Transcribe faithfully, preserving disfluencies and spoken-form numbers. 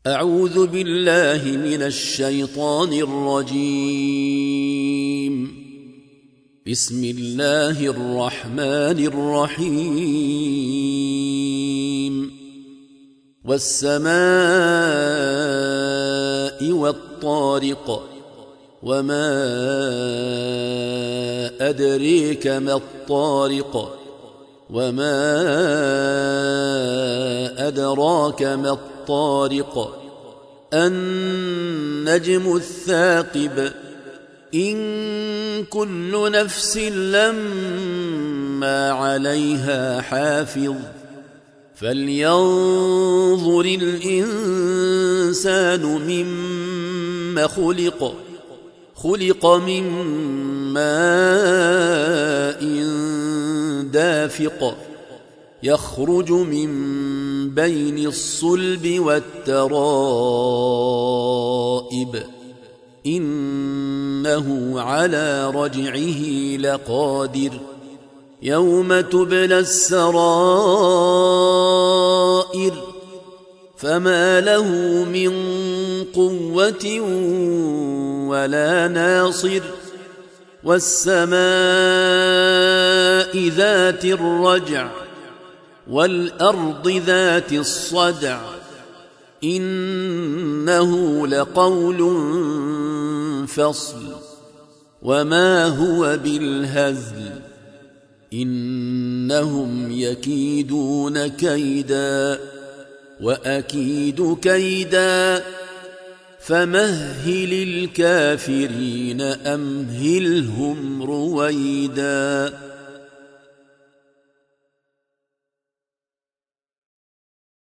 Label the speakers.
Speaker 1: أعوذ بالله من الشيطان الرجيم. بسم الله الرحمن الرحيم. والسماء والطارق وما أدريك ما الطارق وما أدراك ما الطارق النجم الثاقب إن كل نفس لما عليها حافظ فلينظر الإنسان مما خلق خلق من ماء دافق يخرج من بين الصلب والترائب إنه على رجعه لقادر يوم تبلى السرائر فما له من قوة ولا ناصر والسماء ذات الرجع والأرض ذات الصدع إنه لقول فصل وما هو بالهزل إنهم يكيدون كيدا وأكيد كيدا فمهل الكافرين أمهلهم رويدا.